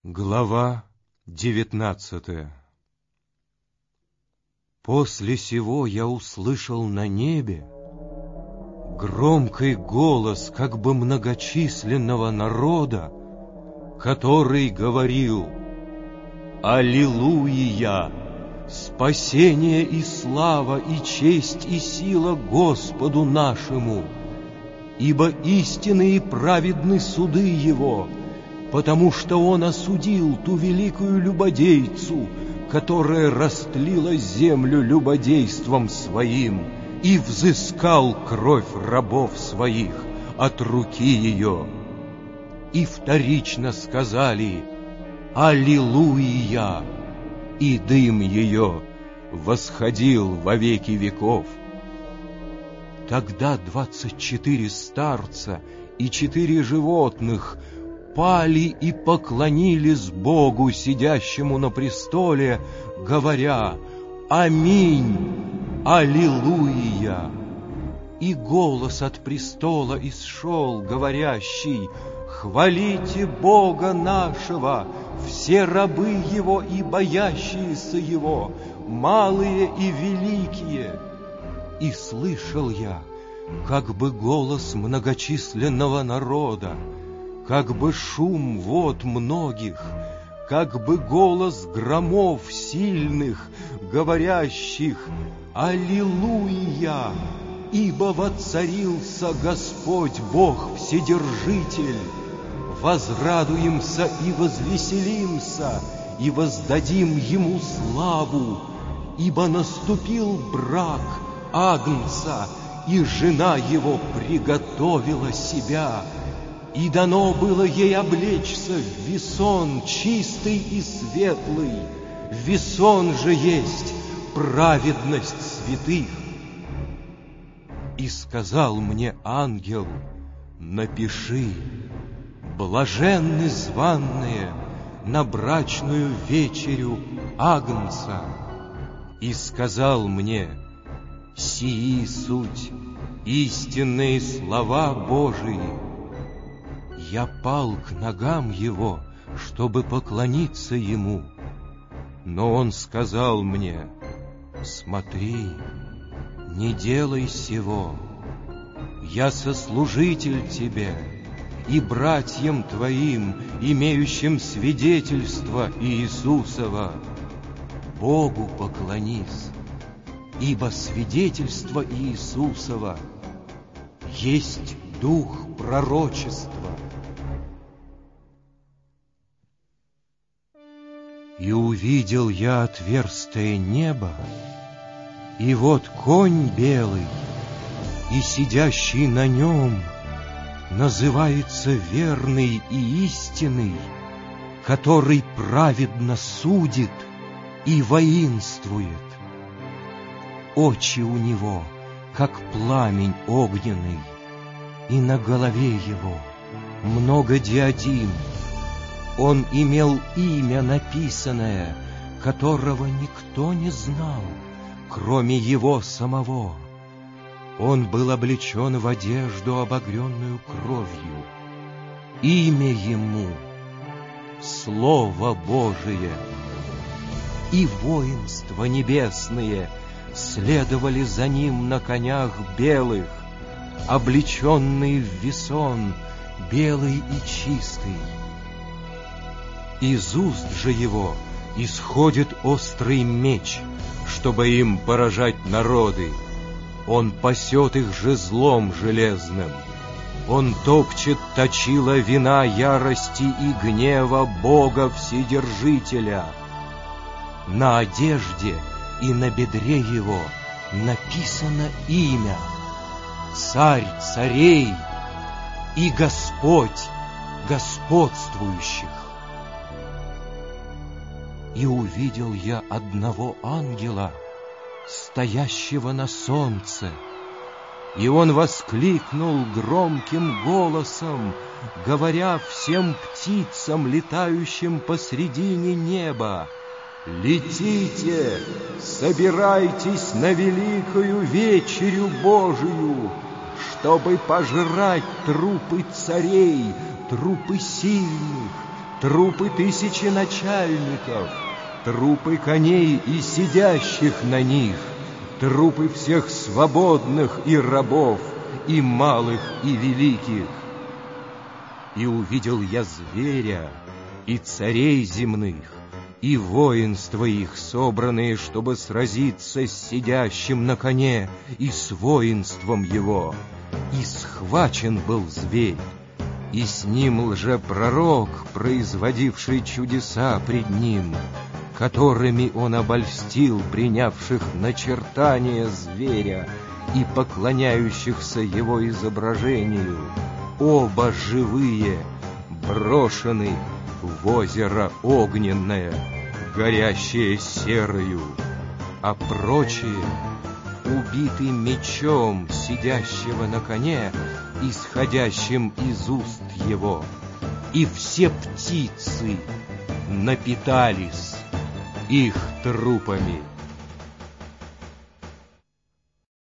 Глава 19. После сего я услышал на небе громкий голос как бы многочисленного народа, который говорил: «Аллилуйя! Спасение и слава, и честь, и сила Господу нашему! Ибо истинны и праведны суды Его, потому что Он осудил ту великую любодейцу, которая растлила землю любодейством своим, и взыскал кровь рабов своих от руки ее». И вторично сказали: «Аллилуйя!» И дым ее восходил во веки веков. Тогда 24 старца и 4 животных пали и поклонились Богу, сидящему на престоле, говоря: «Аминь! Аллилуйя!» И голос от престола исшел, говорящий: «Хвалите Бога нашего, все рабы Его и боящиеся Его, малые и великие». И слышал я, как бы голос многочисленного народа, как бы шум вод многих, как бы голос громов сильных, говорящих: «Аллилуйя! Ибо воцарился Господь Бог Вседержитель! Возрадуемся и возвеселимся, и воздадим Ему славу, ибо наступил брак Агнца, и жена Его приготовила себя, и дано было ей облечься в весон чистый и светлый. Весон же есть праведность святых». И сказал мне ангел: «Напиши: блаженны званные на брачную вечерю Агнца». И сказал мне: «Сии суть истинные слова Божии». Я пал к ногам его, чтобы поклониться ему. Но он сказал мне: «Смотри, не делай сего. Я сослужитель тебе и братьям твоим, имеющим свидетельство Иисусова. Богу поклонись, ибо свидетельство Иисусова есть дух пророчества». И увидел я отверстие неба, и вот конь белый, и сидящий на нем называется верный и истинный, который праведно судит и воинствует. Очи у него, как пламень огненный, и на голове его много диадим. Он имел имя написанное, которого никто не знал, кроме его самого. Он был облечен в одежду, обогренную кровью. Имя ему — Слово Божие. И воинства небесные следовали за ним на конях белых, облеченные в весон белый и чистый. Из уст же его исходит острый меч, чтобы им поражать народы. Он пасет их жезлом железным. Он топчет точила вина ярости и гнева Бога Вседержителя. На одежде и на бедре его написано имя: Царь царей и Господь господствующих. И увидел я одного ангела, стоящего на солнце, и он воскликнул громким голосом, говоря всем птицам, летающим посредине неба: «Летите, собирайтесь на великую вечерю Божию, чтобы пожрать трупы царей, трупы сильных, трупы тысячи начальников, трупы коней и сидящих на них, трупы всех свободных и рабов, и малых, и великих. И увидел я зверя, и царей земных, и воинства их, собранные, чтобы сразиться с сидящим на коне и с воинством его. И схвачен был зверь, и с ним лжепророк, производивший чудеса пред ним, которыми он обольстил принявших начертания зверя и поклоняющихся его изображению. Оба живые брошены в озеро огненное, горящее серою, а прочие убиты мечом сидящего на коне, исходящим из уст его. И все птицы напитались их трупами.